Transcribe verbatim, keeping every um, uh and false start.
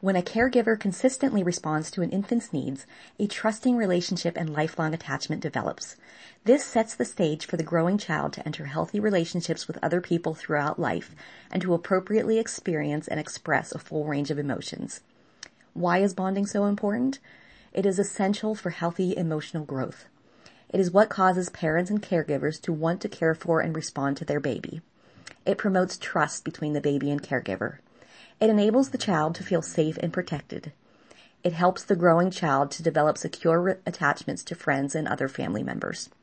When a caregiver consistently responds to an infant's needs, a trusting relationship and lifelong attachment develops. This sets the stage for the growing child to enter healthy relationships with other people throughout life and to appropriately experience and express a full range of emotions. Why is bonding so important? It is essential for healthy emotional growth. It is what causes parents and caregivers to want to care for and respond to their baby. It promotes trust between the baby and caregiver. It enables the child to feel safe and protected. It helps the growing child to develop secure attachments to friends and other family members.